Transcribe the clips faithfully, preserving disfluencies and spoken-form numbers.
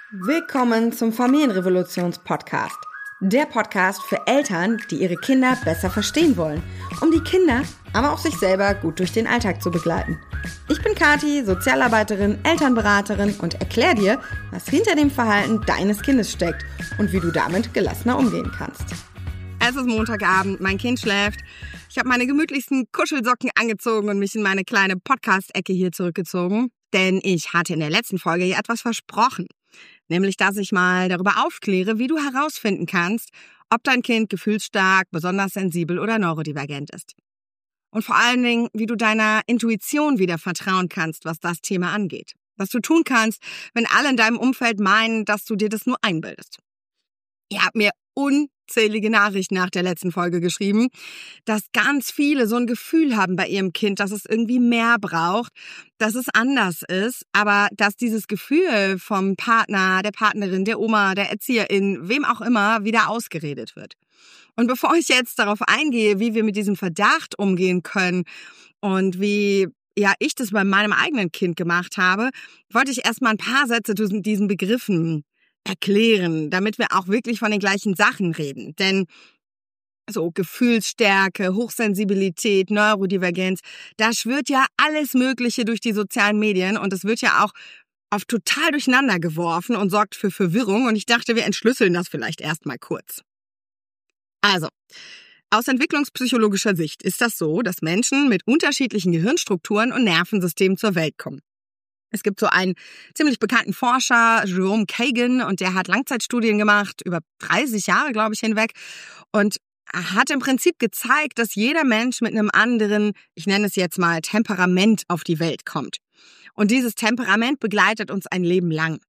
Willkommen zum Familienrevolutions-Podcast. Der Podcast für Eltern, die ihre Kinder besser verstehen wollen, um die Kinder, aber auch sich selber gut durch den Alltag zu begleiten. Ich bin Kathi, Sozialarbeiterin, Elternberaterin und erkläre dir, was hinter dem Verhalten deines Kindes steckt und wie du damit gelassener umgehen kannst. Es ist Montagabend, mein Kind schläft. Ich habe meine gemütlichsten Kuschelsocken angezogen und mich in meine kleine Podcast-Ecke hier zurückgezogen. Denn ich hatte in der letzten Folge hier etwas versprochen. Nämlich, dass ich mal darüber aufkläre, wie du herausfinden kannst, ob dein Kind gefühlsstark, besonders sensibel oder neurodivergent ist. Und vor allen Dingen, wie du deiner Intuition wieder vertrauen kannst, was das Thema angeht. Was du tun kannst, wenn alle in deinem Umfeld meinen, dass du dir das nur einbildest. Ihr habt mir unzählige Nachrichten nach der letzten Folge geschrieben, dass ganz viele so ein Gefühl haben bei ihrem Kind, dass es irgendwie mehr braucht, dass es anders ist, aber dass dieses Gefühl vom Partner, der Partnerin, der Oma, der Erzieherin, wem auch immer, wieder ausgeredet wird. Und bevor ich jetzt darauf eingehe, wie wir mit diesem Verdacht umgehen können und wie ja ich das bei meinem eigenen Kind gemacht habe, wollte ich erstmal ein paar Sätze zu diesen Begriffen erklären, damit wir auch wirklich von den gleichen Sachen reden. Denn so Gefühlsstärke, Hochsensibilität, Neurodivergenz, da schwirrt ja alles Mögliche durch die sozialen Medien und es wird ja auch oft total durcheinander geworfen und sorgt für Verwirrung. Und ich dachte, wir entschlüsseln das vielleicht erstmal kurz. Also, aus entwicklungspsychologischer Sicht ist das so, dass Menschen mit unterschiedlichen Gehirnstrukturen und Nervensystemen zur Welt kommen. Es gibt so einen ziemlich bekannten Forscher, Jerome Kagan, und der hat Langzeitstudien gemacht, über dreißig Jahre, glaube ich, hinweg, und hat im Prinzip gezeigt, dass jeder Mensch mit einem anderen, ich nenne es jetzt mal, Temperament auf die Welt kommt. Und dieses Temperament begleitet uns ein Leben lang.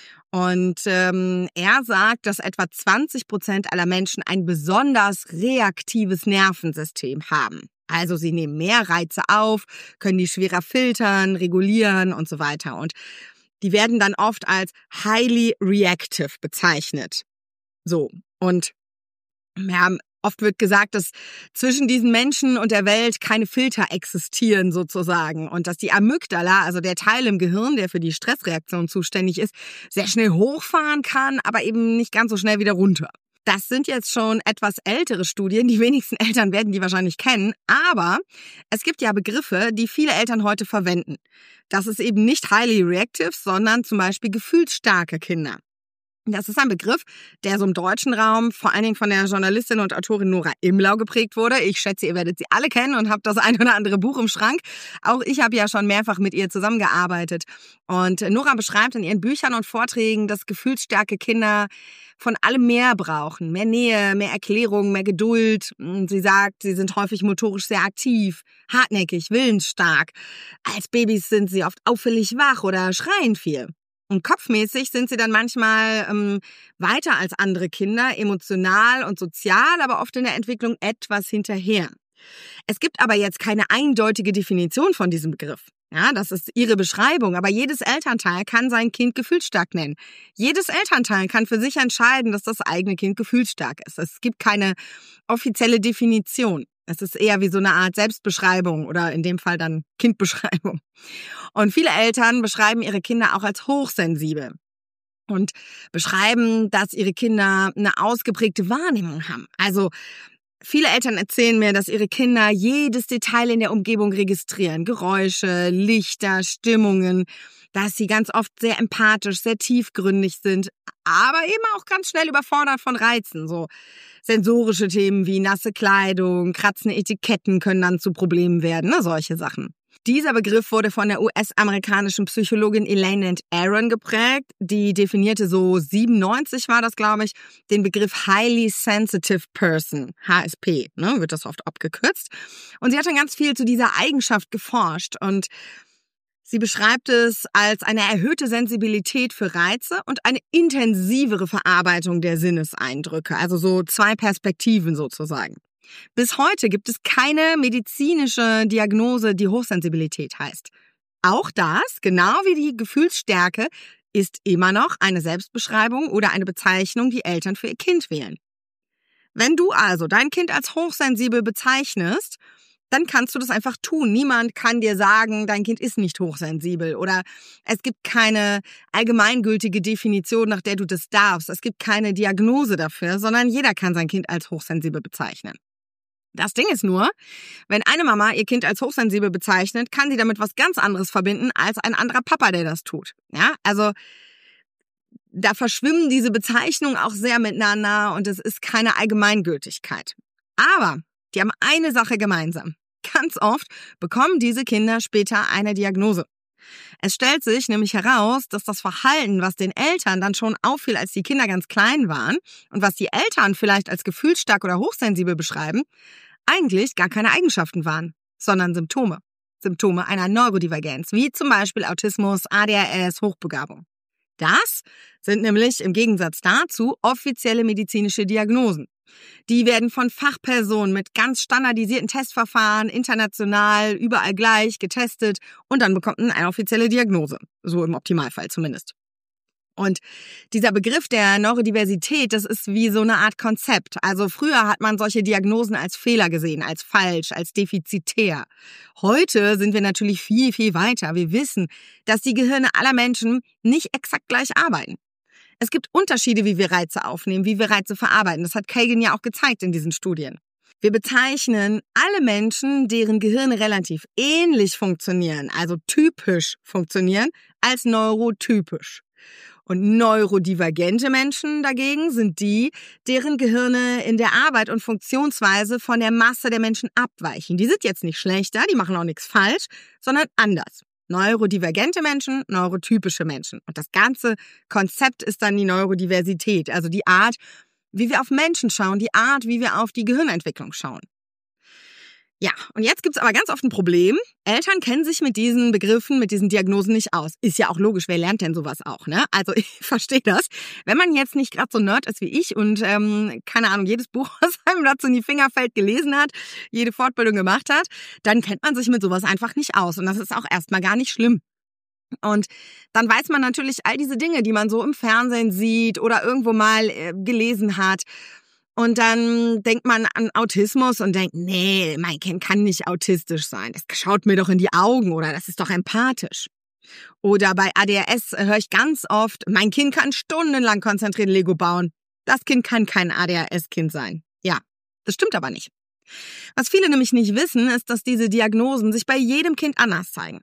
Und ähm, er sagt, dass etwa zwanzig Prozent aller Menschen ein besonders reaktives Nervensystem haben. Also sie nehmen mehr Reize auf, können die schwerer filtern, regulieren und so weiter. Und die werden dann oft als highly reactive bezeichnet. So, und ja, oft wird gesagt, dass zwischen diesen Menschen und der Welt keine Filter existieren sozusagen und dass die Amygdala, also der Teil im Gehirn, der für die Stressreaktion zuständig ist, sehr schnell hochfahren kann, aber eben nicht ganz so schnell wieder runter. Das sind jetzt schon etwas ältere Studien, die wenigsten Eltern werden die wahrscheinlich kennen, aber es gibt ja Begriffe, die viele Eltern heute verwenden. Das ist eben nicht highly reactive, sondern zum Beispiel gefühlsstarke Kinder. Das ist ein Begriff, der so im deutschen Raum vor allen Dingen von der Journalistin und Autorin Nora Imlau geprägt wurde. Ich schätze, ihr werdet sie alle kennen und habt das ein oder andere Buch im Schrank. Auch ich habe ja schon mehrfach mit ihr zusammengearbeitet. Und Nora beschreibt in ihren Büchern und Vorträgen, dass gefühlsstarke Kinder von allem mehr brauchen. Mehr Nähe, mehr Erklärung, mehr Geduld. Sie sagt, sie sind häufig motorisch sehr aktiv, hartnäckig, willensstark. Als Babys sind sie oft auffällig wach oder schreien viel. Und kopfmäßig sind sie dann manchmal ähm, weiter als andere Kinder, emotional und sozial, aber oft in der Entwicklung etwas hinterher. Es gibt aber jetzt keine eindeutige Definition von diesem Begriff. Ja, das ist ihre Beschreibung, aber jedes Elternteil kann sein Kind gefühlsstark nennen. Jedes Elternteil kann für sich entscheiden, dass das eigene Kind gefühlsstark ist. Es gibt keine offizielle Definition. Es ist eher wie so eine Art Selbstbeschreibung oder in dem Fall dann Kindbeschreibung. Und viele Eltern beschreiben ihre Kinder auch als hochsensibel und beschreiben, dass ihre Kinder eine ausgeprägte Wahrnehmung haben. Also viele Eltern erzählen mir, dass ihre Kinder jedes Detail in der Umgebung registrieren. Geräusche, Lichter, Stimmungen, dass sie ganz oft sehr empathisch, sehr tiefgründig sind, aber eben auch ganz schnell überfordert von Reizen. So sensorische Themen wie nasse Kleidung, kratzende Etiketten können dann zu Problemen werden, ne, solche Sachen. Dieser Begriff wurde von der U S-amerikanischen Psychologin Elaine and Aaron geprägt. Die definierte so siebenundneunzig war das, glaube ich, den Begriff Highly Sensitive Person, H S P, ne, wird das oft abgekürzt. Und sie hat dann ganz viel zu dieser Eigenschaft geforscht und sie beschreibt es als eine erhöhte Sensibilität für Reize und eine intensivere Verarbeitung der Sinneseindrücke, also so zwei Perspektiven sozusagen. Bis heute gibt es keine medizinische Diagnose, die Hochsensibilität heißt. Auch das, genau wie die Gefühlsstärke, ist immer noch eine Selbstbeschreibung oder eine Bezeichnung, die Eltern für ihr Kind wählen. Wenn du also dein Kind als hochsensibel bezeichnest, dann kannst du das einfach tun. Niemand kann dir sagen, dein Kind ist nicht hochsensibel oder es gibt keine allgemeingültige Definition, nach der du das darfst. Es gibt keine Diagnose dafür, sondern jeder kann sein Kind als hochsensibel bezeichnen. Das Ding ist nur, wenn eine Mama ihr Kind als hochsensibel bezeichnet, kann sie damit was ganz anderes verbinden als ein anderer Papa, der das tut. Ja, also da verschwimmen diese Bezeichnungen auch sehr miteinander und es ist keine Allgemeingültigkeit. Aber die haben eine Sache gemeinsam. Ganz oft bekommen diese Kinder später eine Diagnose. Es stellt sich nämlich heraus, dass das Verhalten, was den Eltern dann schon auffiel, als die Kinder ganz klein waren und was die Eltern vielleicht als gefühlsstark oder hochsensibel beschreiben, eigentlich gar keine Eigenschaften waren, sondern Symptome. Symptome einer Neurodivergenz, wie zum Beispiel Autismus, A D H S, Hochbegabung. Das sind nämlich im Gegensatz dazu offizielle medizinische Diagnosen. Die werden von Fachpersonen mit ganz standardisierten Testverfahren international überall gleich getestet und dann bekommt man eine offizielle Diagnose, so im Optimalfall zumindest. Und dieser Begriff der Neurodiversität, das ist wie so eine Art Konzept. Also früher hat man solche Diagnosen als Fehler gesehen, als falsch, als defizitär. Heute sind wir natürlich viel, viel weiter. Wir wissen, dass die Gehirne aller Menschen nicht exakt gleich arbeiten. Es gibt Unterschiede, wie wir Reize aufnehmen, wie wir Reize verarbeiten. Das hat Kagan ja auch gezeigt in diesen Studien. Wir bezeichnen alle Menschen, deren Gehirne relativ ähnlich funktionieren, also typisch funktionieren, als neurotypisch. Und neurodivergente Menschen dagegen sind die, deren Gehirne in der Arbeit und Funktionsweise von der Masse der Menschen abweichen. Die sind jetzt nicht schlechter, die machen auch nichts falsch, sondern anders. Neurodivergente Menschen, neurotypische Menschen. Und das ganze Konzept ist dann die Neurodiversität, also die Art, wie wir auf Menschen schauen, die Art, wie wir auf die Gehirnentwicklung schauen. Ja, und jetzt gibt's aber ganz oft ein Problem. Eltern kennen sich mit diesen Begriffen, mit diesen Diagnosen nicht aus. Ist ja auch logisch, wer lernt denn sowas auch, ne? Also ich verstehe das. Wenn man jetzt nicht gerade so Nerd ist wie ich und, ähm, keine Ahnung, jedes Buch, was einem dazu in die Finger fällt, gelesen hat, jede Fortbildung gemacht hat, dann kennt man sich mit sowas einfach nicht aus. Und das ist auch erstmal gar nicht schlimm. Und dann weiß man natürlich all diese Dinge, die man so im Fernsehen sieht oder irgendwo mal äh, gelesen hat. Und dann denkt man an Autismus und denkt, nee, mein Kind kann nicht autistisch sein. Das schaut mir doch in die Augen oder das ist doch empathisch. Oder bei A D H S höre ich ganz oft, mein Kind kann stundenlang konzentriert Lego bauen. Das Kind kann kein A D H S-Kind sein. Ja, das stimmt aber nicht. Was viele nämlich nicht wissen, ist, dass diese Diagnosen sich bei jedem Kind anders zeigen.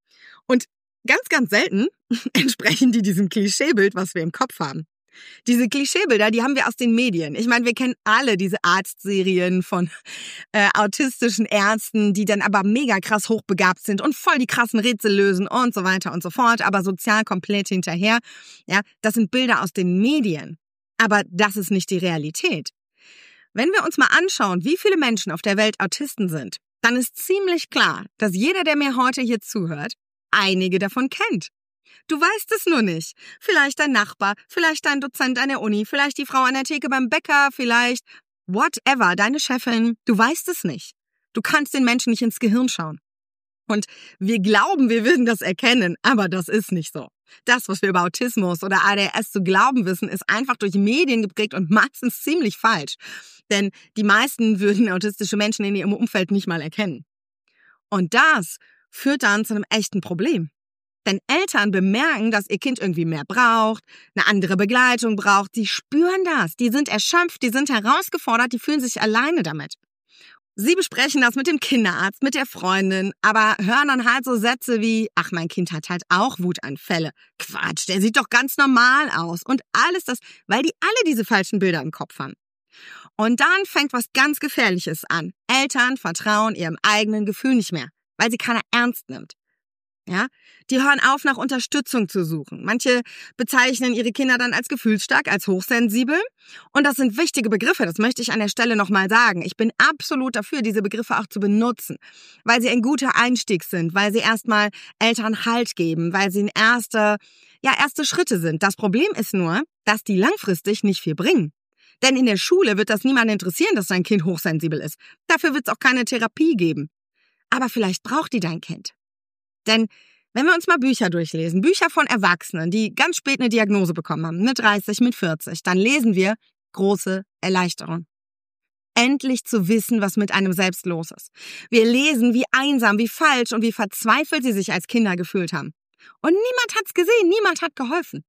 Und ganz, ganz selten entsprechen die diesem Klischeebild, was wir im Kopf haben. Diese Klischeebilder, die haben wir aus den Medien. Ich meine, wir kennen alle diese Arztserien von äh, autistischen Ärzten, die dann aber mega krass hochbegabt sind und voll die krassen Rätsel lösen und so weiter und so fort, aber sozial komplett hinterher. Ja, das sind Bilder aus den Medien. Aber das ist nicht die Realität. Wenn wir uns mal anschauen, wie viele Menschen auf der Welt Autisten sind, dann ist ziemlich klar, dass jeder, der mir heute hier zuhört, einige davon kennt. Du weißt es nur nicht. Vielleicht dein Nachbar, vielleicht dein Dozent an der Uni, vielleicht die Frau an der Theke beim Bäcker, vielleicht whatever, deine Chefin. Du weißt es nicht. Du kannst den Menschen nicht ins Gehirn schauen. Und wir glauben, wir würden das erkennen, aber das ist nicht so. Das, was wir über Autismus oder A D H S zu glauben wissen, ist einfach durch Medien geprägt und meistens ziemlich falsch. Denn die meisten würden autistische Menschen in ihrem Umfeld nicht mal erkennen. Und das führt dann zu einem echten Problem. Denn Eltern bemerken, dass ihr Kind irgendwie mehr braucht, eine andere Begleitung braucht. Sie spüren das. Die sind erschöpft, die sind herausgefordert, die fühlen sich alleine damit. Sie besprechen das mit dem Kinderarzt, mit der Freundin, aber hören dann halt so Sätze wie, ach, mein Kind hat halt auch Wutanfälle. Quatsch, der sieht doch ganz normal aus. Und alles das, weil die alle diese falschen Bilder im Kopf haben. Und dann fängt was ganz Gefährliches an. Eltern vertrauen ihrem eigenen Gefühl nicht mehr, weil sie keiner ernst nimmt. Ja, die hören auf, nach Unterstützung zu suchen. Manche bezeichnen ihre Kinder dann als gefühlsstark, als hochsensibel. Und das sind wichtige Begriffe, das möchte ich an der Stelle nochmal sagen. Ich bin absolut dafür, diese Begriffe auch zu benutzen, weil sie ein guter Einstieg sind, weil sie erstmal Eltern Halt geben, weil sie erste, ja, erste Schritte sind. Das Problem ist nur, dass die langfristig nicht viel bringen. Denn in der Schule wird das niemanden interessieren, dass dein Kind hochsensibel ist. Dafür wird es auch keine Therapie geben. Aber vielleicht braucht die dein Kind. Denn wenn wir uns mal Bücher durchlesen, Bücher von Erwachsenen, die ganz spät eine Diagnose bekommen haben, mit dreißig, mit vierzig, dann lesen wir große Erleichterung. endlich zu wissen, was mit einem selbst los ist. Wir lesen, wie einsam, wie falsch und wie verzweifelt sie sich als Kinder gefühlt haben. Und niemand hat's gesehen, niemand hat geholfen.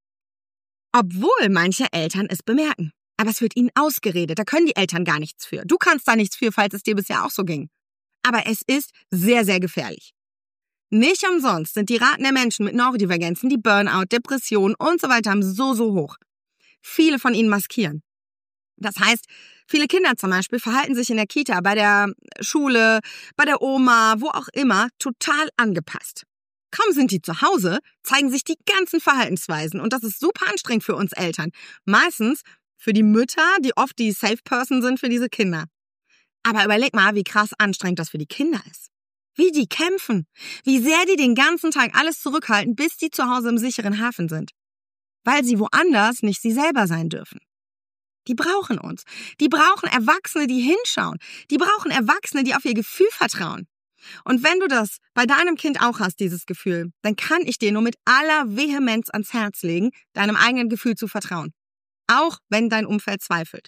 Obwohl manche Eltern es bemerken. Aber es wird ihnen ausgeredet, da können die Eltern gar nichts für. Du kannst da nichts für, falls es dir bisher auch so ging. Aber es ist sehr, sehr gefährlich. Nicht umsonst sind die Raten der Menschen mit Neurodivergenzen, die Burnout, Depressionen und so weiter haben so, so hoch. Viele von ihnen maskieren. Das heißt, viele Kinder zum Beispiel verhalten sich in der Kita, bei der Schule, bei der Oma, wo auch immer, total angepasst. Kaum sind die zu Hause, zeigen sich die ganzen Verhaltensweisen und das ist super anstrengend für uns Eltern. Meistens für die Mütter, die oft die Safe Person sind für diese Kinder. Aber überleg mal, wie krass anstrengend das für die Kinder ist. Wie die kämpfen, wie sehr die den ganzen Tag alles zurückhalten, bis die zu Hause im sicheren Hafen sind. Weil sie woanders nicht sie selber sein dürfen. Die brauchen uns. Die brauchen Erwachsene, die hinschauen. Die brauchen Erwachsene, die auf ihr Gefühl vertrauen. Und wenn du das bei deinem Kind auch hast, dieses Gefühl, dann kann ich dir nur mit aller Vehemenz ans Herz legen, deinem eigenen Gefühl zu vertrauen. Auch wenn dein Umfeld zweifelt.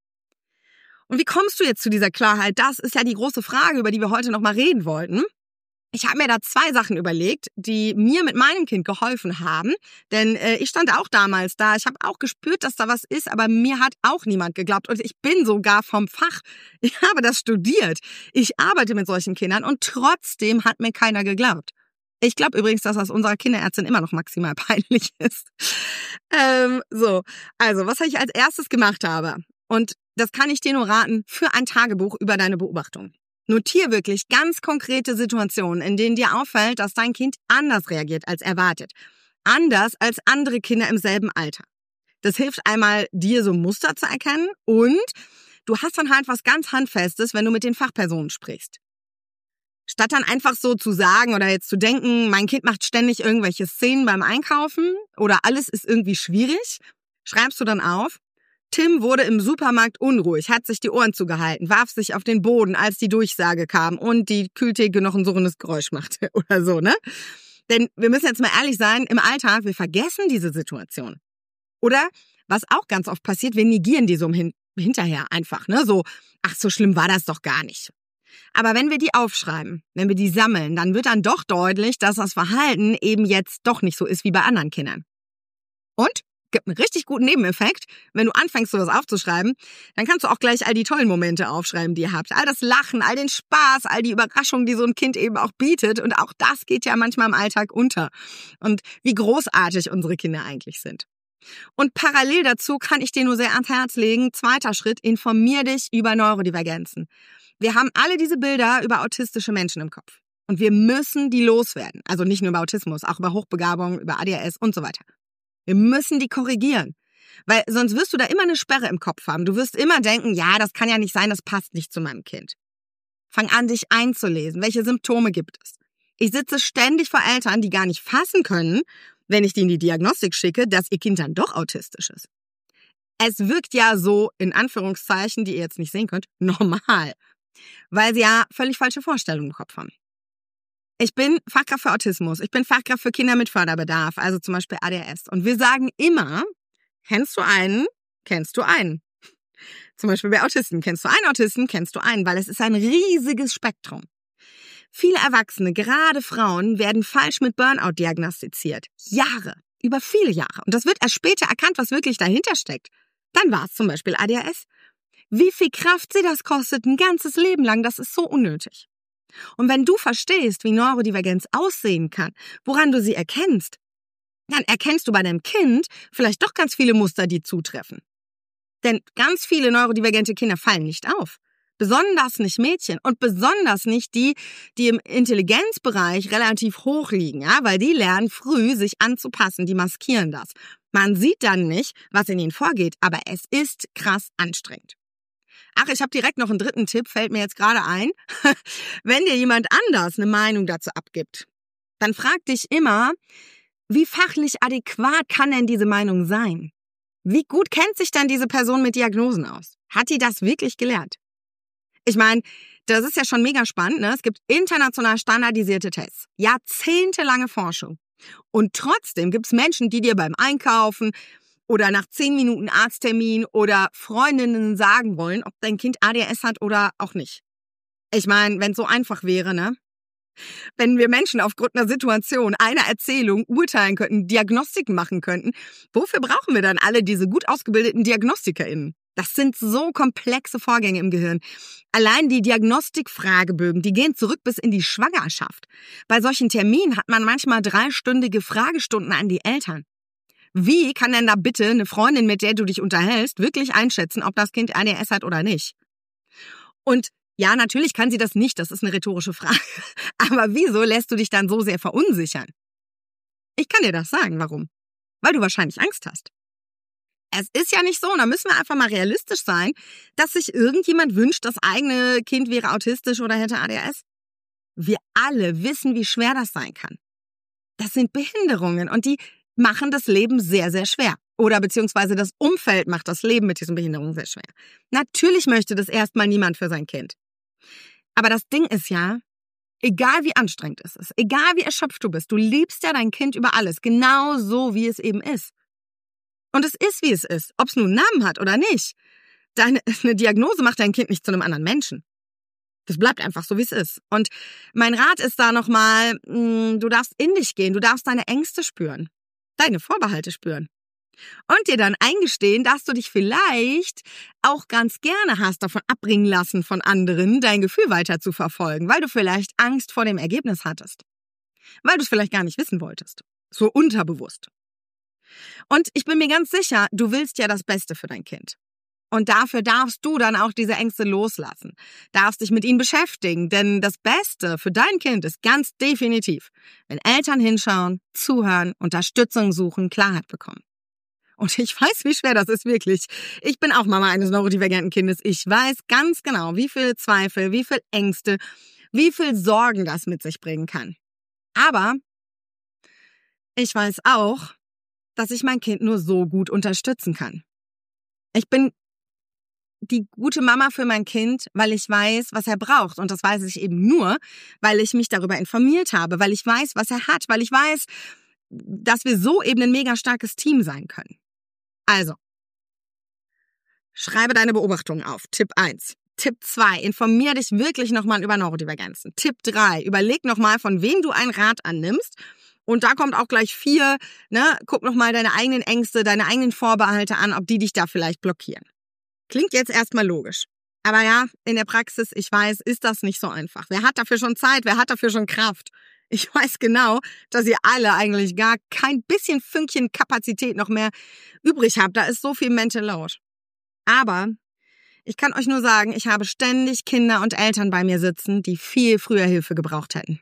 Und wie kommst du jetzt zu dieser Klarheit? Das ist ja die große Frage, über die wir heute noch mal reden wollten. Ich habe mir da zwei Sachen überlegt, die mir mit meinem Kind geholfen haben. Denn äh, ich stand auch damals da. Ich habe auch gespürt, dass da was ist, aber mir hat auch niemand geglaubt. Und ich bin sogar vom Fach. Ich habe das studiert. Ich arbeite mit solchen Kindern und trotzdem hat mir keiner geglaubt. Ich glaube übrigens, dass das unserer Kinderärztin immer noch maximal peinlich ist. Ähm, so, also was ich als erstes gemacht habe. Und das kann ich dir nur raten, für ein Tagebuch über deine Beobachtung. Notier wirklich ganz konkrete Situationen, in denen dir auffällt, dass dein Kind anders reagiert als erwartet. Anders als andere Kinder im selben Alter. Das hilft einmal, dir so Muster zu erkennen und du hast dann halt was ganz Handfestes, wenn du mit den Fachpersonen sprichst. Statt dann einfach so zu sagen oder jetzt zu denken, mein Kind macht ständig irgendwelche Szenen beim Einkaufen oder alles ist irgendwie schwierig, schreibst du dann auf, Tim wurde im Supermarkt unruhig, hat sich die Ohren zugehalten, warf sich auf den Boden, als die Durchsage kam und die Kühltheke noch ein surrendes Geräusch machte oder so, ne? Denn wir müssen jetzt mal ehrlich sein, im Alltag, wir vergessen diese Situation. Oder, was auch ganz oft passiert, wir negieren die so hin- hinterher einfach, ne? So, ach, so schlimm war das doch gar nicht. Aber wenn wir die aufschreiben, wenn wir die sammeln, dann wird dann doch deutlich, dass das Verhalten eben jetzt doch nicht so ist wie bei anderen Kindern. Und? Gibt einen richtig guten Nebeneffekt. Wenn du anfängst, sowas aufzuschreiben, dann kannst du auch gleich all die tollen Momente aufschreiben, die ihr habt. All das Lachen, all den Spaß, all die Überraschungen, die so ein Kind eben auch bietet. Und auch das geht ja manchmal im Alltag unter. Und wie großartig unsere Kinder eigentlich sind. Und parallel dazu kann ich dir nur sehr ans Herz legen, zweiter Schritt, informier dich über Neurodivergenzen. Wir haben alle diese Bilder über autistische Menschen im Kopf. Und wir müssen die loswerden. Also nicht nur über Autismus, auch über Hochbegabung, über A D H S und so weiter. Wir müssen die korrigieren, weil sonst wirst du da immer eine Sperre im Kopf haben. Du wirst immer denken, ja, das kann ja nicht sein, das passt nicht zu meinem Kind. Fang an, dich einzulesen. Welche Symptome gibt es? Ich sitze ständig vor Eltern, die gar nicht fassen können, wenn ich denen die Diagnostik schicke, dass ihr Kind dann doch autistisch ist. Es wirkt ja so, in Anführungszeichen, die ihr jetzt nicht sehen könnt, normal, weil sie ja völlig falsche Vorstellungen im Kopf haben. Ich bin Fachkraft für Autismus, ich bin Fachkraft für Kinder mit Förderbedarf, also zum Beispiel A D H S. Und wir sagen immer, kennst du einen, kennst du einen. Zum Beispiel bei Autisten, kennst du einen Autisten, kennst du einen, weil es ist ein riesiges Spektrum. Viele Erwachsene, gerade Frauen, werden falsch mit Burnout diagnostiziert. Jahre, über viele Jahre. Und das wird erst später erkannt, was wirklich dahinter steckt. Dann war es zum Beispiel A D H S. Wie viel Kraft sie das kostet, ein ganzes Leben lang, das ist so unnötig. Und wenn du verstehst, wie Neurodivergenz aussehen kann, woran du sie erkennst, dann erkennst du bei deinem Kind vielleicht doch ganz viele Muster, die zutreffen. Denn ganz viele neurodivergente Kinder fallen nicht auf. Besonders nicht Mädchen und besonders nicht die, die im Intelligenzbereich relativ hoch liegen, ja, weil die lernen früh, sich anzupassen, die maskieren das. Man sieht dann nicht, was in ihnen vorgeht, aber es ist krass anstrengend. Ach, ich habe direkt noch einen dritten Tipp, fällt mir jetzt gerade ein. Wenn dir jemand anders eine Meinung dazu abgibt, dann frag dich immer, wie fachlich adäquat kann denn diese Meinung sein? Wie gut kennt sich denn diese Person mit Diagnosen aus? Hat die das wirklich gelernt? Ich meine, das ist ja schon mega spannend, ne? Es gibt international standardisierte Tests, jahrzehntelange Forschung. Und trotzdem gibt es Menschen, die dir beim Einkaufen oder nach zehn Minuten Arzttermin oder Freundinnen sagen wollen, ob dein Kind A D H S hat oder auch nicht. Ich meine, wenn es so einfach wäre, ne? Wenn wir Menschen aufgrund einer Situation, einer Erzählung urteilen könnten, Diagnostiken machen könnten, wofür brauchen wir dann alle diese gut ausgebildeten DiagnostikerInnen? Das sind so komplexe Vorgänge im Gehirn. Allein die Diagnostikfragebögen, die gehen zurück bis in die Schwangerschaft. Bei solchen Terminen hat man manchmal dreistündige Fragestunden an die Eltern. Wie kann denn da bitte eine Freundin, mit der du dich unterhältst, wirklich einschätzen, ob das Kind A D H S hat oder nicht? Und ja, natürlich kann sie das nicht, das ist eine rhetorische Frage. Aber wieso lässt du dich dann so sehr verunsichern? Ich kann dir das sagen, warum. Weil du wahrscheinlich Angst hast. Es ist ja nicht so, und da müssen wir einfach mal realistisch sein, dass sich irgendjemand wünscht, das eigene Kind wäre autistisch oder hätte A D H S. Wir alle wissen, wie schwer das sein kann. Das sind Behinderungen und die machen das Leben sehr, sehr schwer. Oder beziehungsweise das Umfeld macht das Leben mit diesen Behinderungen sehr schwer. Natürlich möchte das erstmal niemand für sein Kind. Aber das Ding ist ja, egal wie anstrengend es ist, egal wie erschöpft du bist, du liebst ja dein Kind über alles, genau so, wie es eben ist. Und es ist, wie es ist, ob es nun einen Namen hat oder nicht. Deine, eine Diagnose macht dein Kind nicht zu einem anderen Menschen. Das bleibt einfach so, wie es ist. Und mein Rat ist da nochmal, du darfst in dich gehen, du darfst deine Ängste spüren, deine Vorbehalte spüren. Und dir dann eingestehen, dass du dich vielleicht auch ganz gerne hast davon abbringen lassen von anderen, dein Gefühl weiter zu verfolgen, weil du vielleicht Angst vor dem Ergebnis hattest. Weil du es vielleicht gar nicht wissen wolltest. So unterbewusst. Und ich bin mir ganz sicher, du willst ja das Beste für dein Kind. Und dafür darfst du dann auch diese Ängste loslassen. Darfst dich mit ihnen beschäftigen, denn das Beste für dein Kind ist ganz definitiv, wenn Eltern hinschauen, zuhören, Unterstützung suchen, Klarheit bekommen. Und ich weiß, wie schwer das ist, wirklich. Ich bin auch Mama eines neurodivergenten Kindes. Ich weiß ganz genau, wie viel Zweifel, wie viel Ängste, wie viel Sorgen das mit sich bringen kann. Aber ich weiß auch, dass ich mein Kind nur so gut unterstützen kann. Ich bin die gute Mama für mein Kind, weil ich weiß, was er braucht. Und das weiß ich eben nur, weil ich mich darüber informiert habe, weil ich weiß, was er hat, weil ich weiß, dass wir so eben ein mega starkes Team sein können. Also, schreibe deine Beobachtungen auf. Tipp eins. Tipp zwei. Informier dich wirklich nochmal über Neurodivergenzen. Tipp drei. Überleg nochmal, von wem du einen Rat annimmst. Und da kommt auch gleich vier. Ne? Guck nochmal deine eigenen Ängste, deine eigenen Vorbehalte an, ob die dich da vielleicht blockieren. Klingt jetzt erstmal logisch. Aber ja, in der Praxis, ich weiß, ist das nicht so einfach. Wer hat dafür schon Zeit? Wer hat dafür schon Kraft? Ich weiß genau, dass ihr alle eigentlich gar kein bisschen Fünkchen Kapazität noch mehr übrig habt. Da ist so viel Mental Load. Aber ich kann euch nur sagen, ich habe ständig Kinder und Eltern bei mir sitzen, die viel früher Hilfe gebraucht hätten.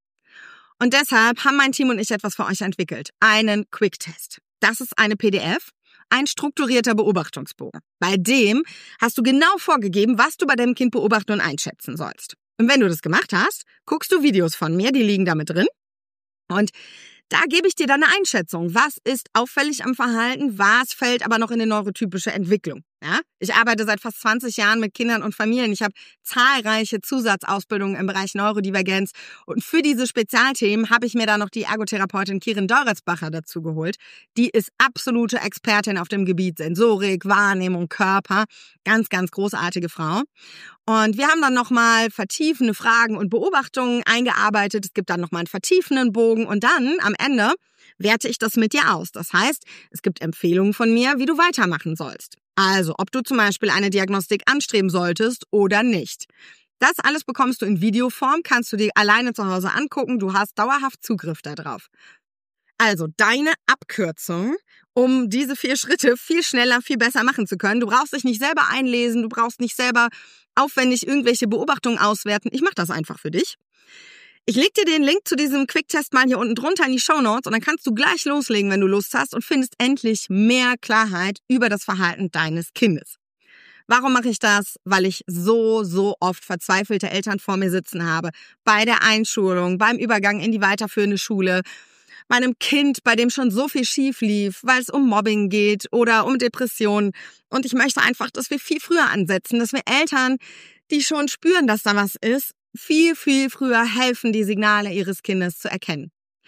Und deshalb haben mein Team und ich etwas für euch entwickelt. Einen Quick-Test. Das ist eine P D F, ein strukturierter Beobachtungsbogen. Bei dem hast du genau vorgegeben, was du bei deinem Kind beobachten und einschätzen sollst. Und wenn du das gemacht hast, guckst du Videos von mir, die liegen da mit drin. Und da gebe ich dir dann eine Einschätzung. Was ist auffällig am Verhalten? Was fällt aber noch in eine neurotypische Entwicklung? Ja? Ich arbeite seit fast zwanzig Jahren mit Kindern und Familien. Ich habe zahlreiche Zusatzausbildungen im Bereich Neurodivergenz. Und für diese Spezialthemen habe ich mir da noch die Ergotherapeutin Kirin Deuretsbacher dazu geholt. Die ist absolute Expertin auf dem Gebiet Sensorik, Wahrnehmung, Körper. Ganz, ganz großartige Frau. Und wir haben dann nochmal vertiefende Fragen und Beobachtungen eingearbeitet. Es gibt dann nochmal einen vertiefenden Bogen und dann am Ende werte ich das mit dir aus. Das heißt, es gibt Empfehlungen von mir, wie du weitermachen sollst. Also, ob du zum Beispiel eine Diagnostik anstreben solltest oder nicht. Das alles bekommst du in Videoform, kannst du dir alleine zu Hause angucken. Du hast dauerhaft Zugriff darauf. Also, deine Abkürzung, um diese vier Schritte viel schneller, viel besser machen zu können. Du brauchst dich nicht selber einlesen, du brauchst nicht selber aufwendig irgendwelche Beobachtungen auswerten. Ich mache das einfach für dich. Ich leg dir den Link zu diesem Quicktest mal hier unten drunter in die Shownotes und dann kannst du gleich loslegen, wenn du Lust hast und findest endlich mehr Klarheit über das Verhalten deines Kindes. Warum mache ich das? Weil ich so, so oft verzweifelte Eltern vor mir sitzen habe. Bei der Einschulung, beim Übergang in die weiterführende Schule, meinem Kind, bei dem schon so viel schief lief, weil es um Mobbing geht oder um Depressionen. Und ich möchte einfach, dass wir viel früher ansetzen, dass wir Eltern, die schon spüren, dass da was ist, viel, viel früher helfen, die Signale ihres Kindes zu erkennen.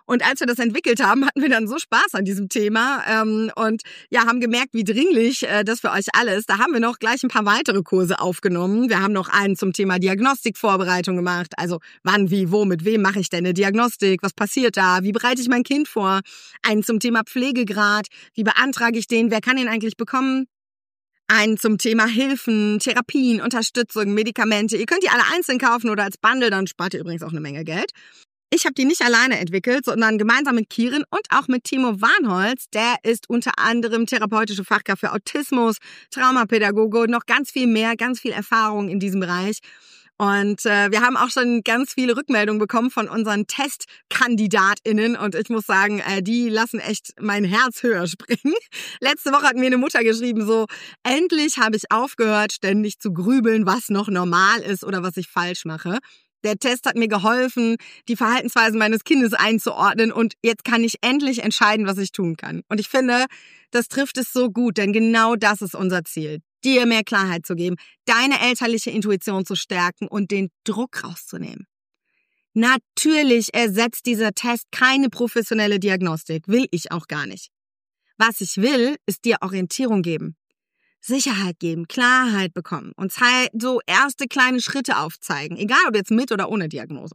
Und als wir das entwickelt haben, hatten wir dann so Spaß an diesem Thema ähm, und ja, haben gemerkt, wie dringlich äh, das für euch alle ist. Da haben wir noch gleich ein paar weitere Kurse aufgenommen. Wir haben noch einen zum Thema Diagnostikvorbereitung gemacht. Also wann, wie, wo, mit wem mache ich denn eine Diagnostik? Was passiert da? Wie bereite ich mein Kind vor? Einen zum Thema Pflegegrad. Wie beantrage ich den? Wer kann ihn eigentlich bekommen? Einen zum Thema Hilfen, Therapien, Unterstützung, Medikamente. Ihr könnt die alle einzeln kaufen oder als Bundle, dann spart ihr übrigens auch eine Menge Geld. Ich habe die nicht alleine entwickelt, sondern gemeinsam mit Kirin und auch mit Timo Warnholz. Der ist unter anderem therapeutische Fachkraft für Autismus, Traumapädagoge und noch ganz viel mehr, ganz viel Erfahrung in diesem Bereich. Und äh, wir haben auch schon ganz viele Rückmeldungen bekommen von unseren TestkandidatInnen. Und ich muss sagen, äh, die lassen echt mein Herz höher springen. Letzte Woche hat mir eine Mutter geschrieben, so, endlich habe ich aufgehört, ständig zu grübeln, was noch normal ist oder was ich falsch mache. Der Test hat mir geholfen, die Verhaltensweisen meines Kindes einzuordnen und jetzt kann ich endlich entscheiden, was ich tun kann. Und ich finde, das trifft es so gut, denn genau das ist unser Ziel. Dir mehr Klarheit zu geben, deine elterliche Intuition zu stärken und den Druck rauszunehmen. Natürlich ersetzt dieser Test keine professionelle Diagnostik, will ich auch gar nicht. Was ich will, ist dir Orientierung geben. Sicherheit geben, Klarheit bekommen, uns halt so erste kleine Schritte aufzeigen, egal ob jetzt mit oder ohne Diagnose.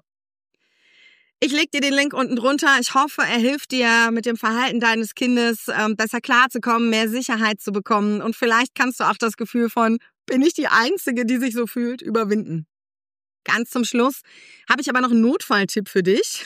Ich leg dir den Link unten drunter. Ich hoffe, er hilft dir, mit dem Verhalten deines Kindes ähm, besser klarzukommen, mehr Sicherheit zu bekommen und vielleicht kannst du auch das Gefühl von, bin ich die Einzige, die sich so fühlt, überwinden. Ganz zum Schluss habe ich aber noch einen Notfalltipp für dich.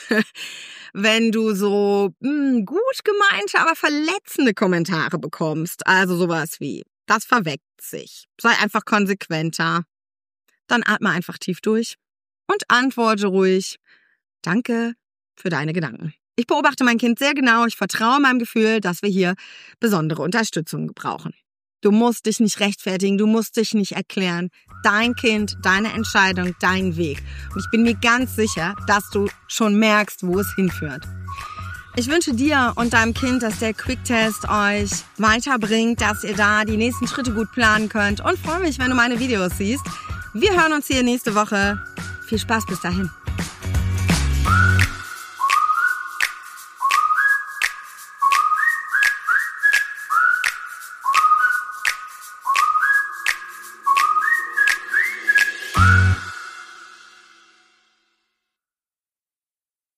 Wenn du so mh, gut gemeinte, aber verletzende Kommentare bekommst, also sowas wie, das verweckt sich, sei einfach konsequenter, dann atme einfach tief durch und antworte ruhig, danke für deine Gedanken. Ich beobachte mein Kind sehr genau, ich vertraue meinem Gefühl, dass wir hier besondere Unterstützung brauchen. Du musst dich nicht rechtfertigen, du musst dich nicht erklären. Dein Kind, deine Entscheidung, dein Weg. Und ich bin mir ganz sicher, dass du schon merkst, wo es hinführt. Ich wünsche dir und deinem Kind, dass der Quicktest euch weiterbringt, dass ihr da die nächsten Schritte gut planen könnt und freue mich, wenn du meine Videos siehst. Wir hören uns hier nächste Woche. Viel Spaß bis dahin.